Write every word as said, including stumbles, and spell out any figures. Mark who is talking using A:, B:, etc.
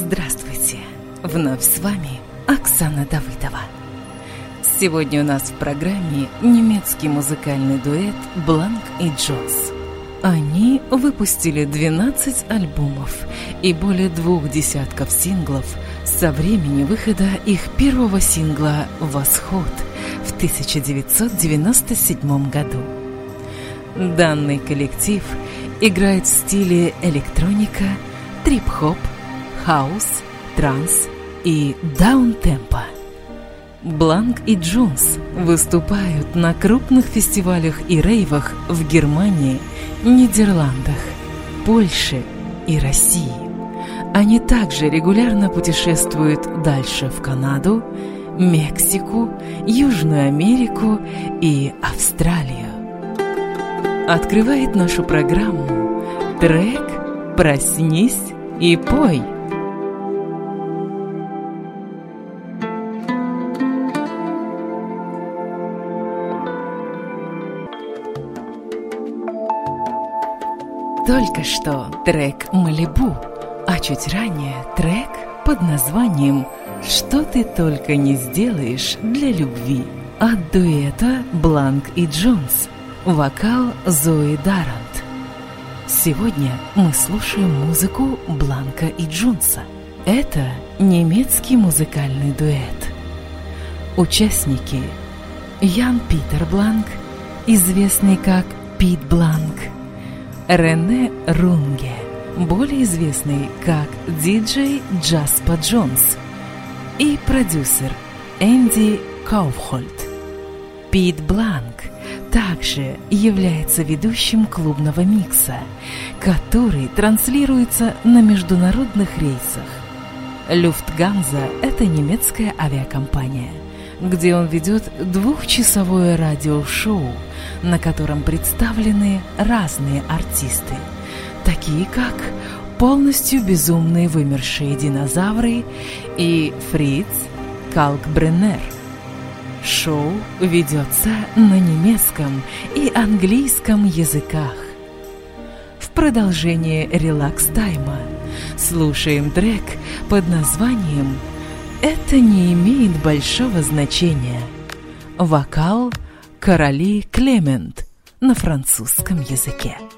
A: Здравствуйте! Вновь с вами Оксана Давыдова. Сегодня у нас в программе немецкий музыкальный дуэт Blank и Jones. Они выпустили двенадцать альбомов и более двух десятков синглов со времени выхода их первого сингла «Восход» в тысяча девятьсот девяносто седьмом году. Данный коллектив играет в стиле электроника, трип-хоп, хаус, транс и даунтемпо. Blank и Jones выступают на крупных фестивалях и рейвах в Германии, Нидерландах, Польше и России. Они также регулярно путешествуют дальше в Канаду, Мексику, Южную Америку и Австралию. Открывает нашу программу трек «Проснись и пой». Только что трек «Малибу», а чуть ранее трек под названием «Что ты только не сделаешь для любви» от дуэта Blank и Jones, вокал Зои Дарант. Сегодня мы слушаем музыку Бланка и Джонса. Это немецкий музыкальный дуэт. Участники: Ян Питер Бланк, известный как Пит Бланк, Рене Рунге, более известный как диджей Джаспа Джонс, и продюсер Энди Кауфхольд. Пит Бланк также является ведущим клубного микса, который транслируется на международных рейсах. Люфтганза – это немецкая авиакомпания, где он ведет двухчасовое радиошоу, на котором представлены разные артисты, такие как полностью безумные вымершие динозавры и Фриц Калкбреннер. Шоу ведется на немецком и английском языках. В продолжение релакс-тайма слушаем трек под названием «Это не имеет большого значения». Вокал Короли Клемент на французском языке.